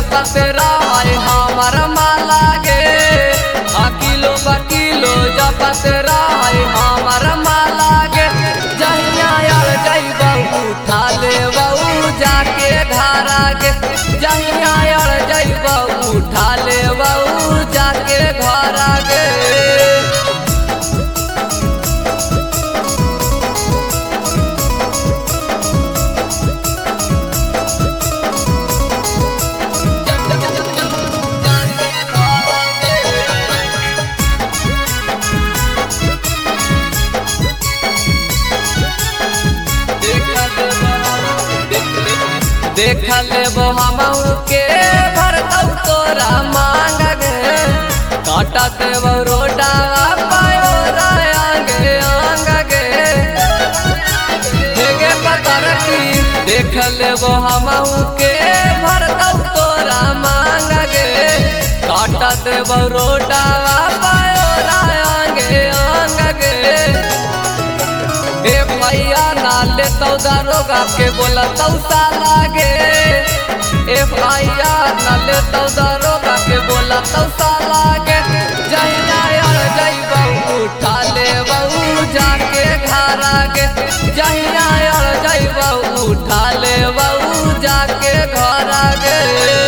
जपत रहे हमर माला गे, अकिलो बकिलो जपत रहे हमर माला गे। जहिया अड़ जइबौ उठा लेबौ जाके घरा गे, जहिया अड़ जइबौ उठा लेबौ जाके घरा गे। देख लेबो हमहू के भरतौ तोरा मांग गे, काटा देबो रोडावा पायो आंगे आंग गे। हेगे पता रखी देख लेबो हमहू के भरतौ तोरा मांग गे, काटा देबो रोडावा पायो आंगे आंग गे। ए भैया ना लेतौ दारोगा के बोलतौ साला गे, ए भैया ना लेतौ दारोगा के बोलतौ साला गे। जहिया अड़ जइबौ उठा लेबौ जाके घरा गे, जहिया अड़ जइबौ उठा लेबौ जाके घरा गे।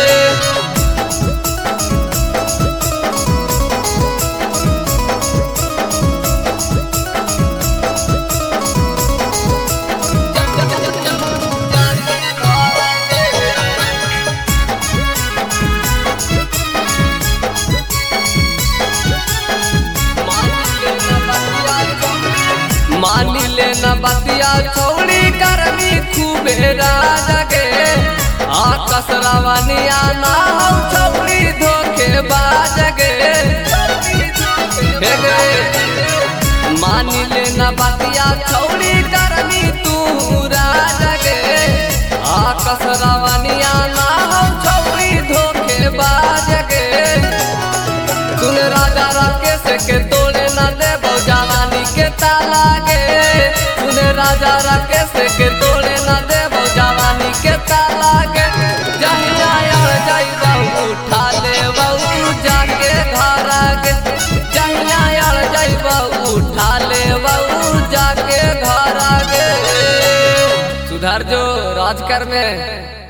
मानी लेना बतिया छोड़ी करनी खूबे राज गे, कसरावनिया ना हो छोड़ी धोखे बाज गे। मानी लेना बतिया छोड़ी करनी तू राज गे, कसरावनिया ना हो छोड़ी धोखे बाज गे। सुन राजा राकेश के तोड़े न देबौ जवानी के ताला गे, सुन राजा राकेश के तोड़े न देबौ जवानी के ताला गे। जहिया अड़ जइबौ उठा लेबौ जाके घरा गे, जहिया अड़ जइबौ उठा लेबौ जाके घरा गे। सुधर जो राज कर में।